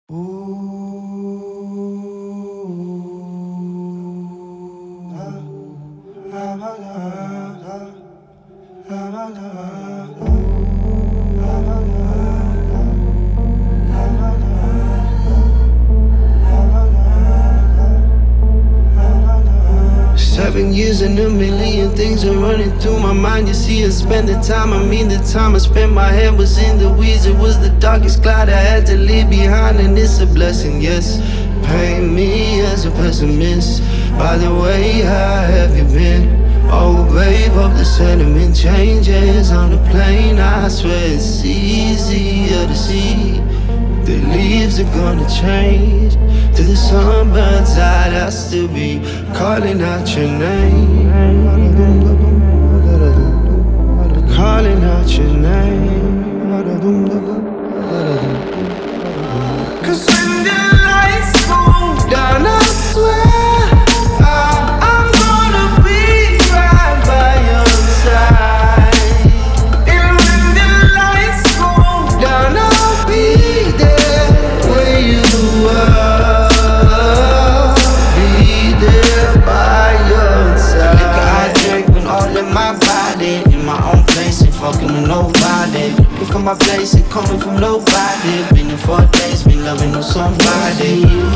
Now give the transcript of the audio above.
7 years and a million things are running through my mind. You see, I spend the time, the time I spent, my head was in the weeds. It was the darkest cloud I had to leave behind, and it's a blessing, yes. Paint me as a pessimist. By the way, how have you been? Oh babe, hope the sentiment changes on the plane. I swear it's easier to see. The leaves are gonna change. To the sun burns out, I'll still be calling out your name. Calling out your name. Cause when the lights go down, I swear I'm gonna be right by your side. And when the lights go down, I'll be there where you are. Be there by your side. The liquor I drink when all in my body, in my own place, ain't fucking with nobody. Looking for my place, ain't coming from nobody. Been here for days, been loving on somebody.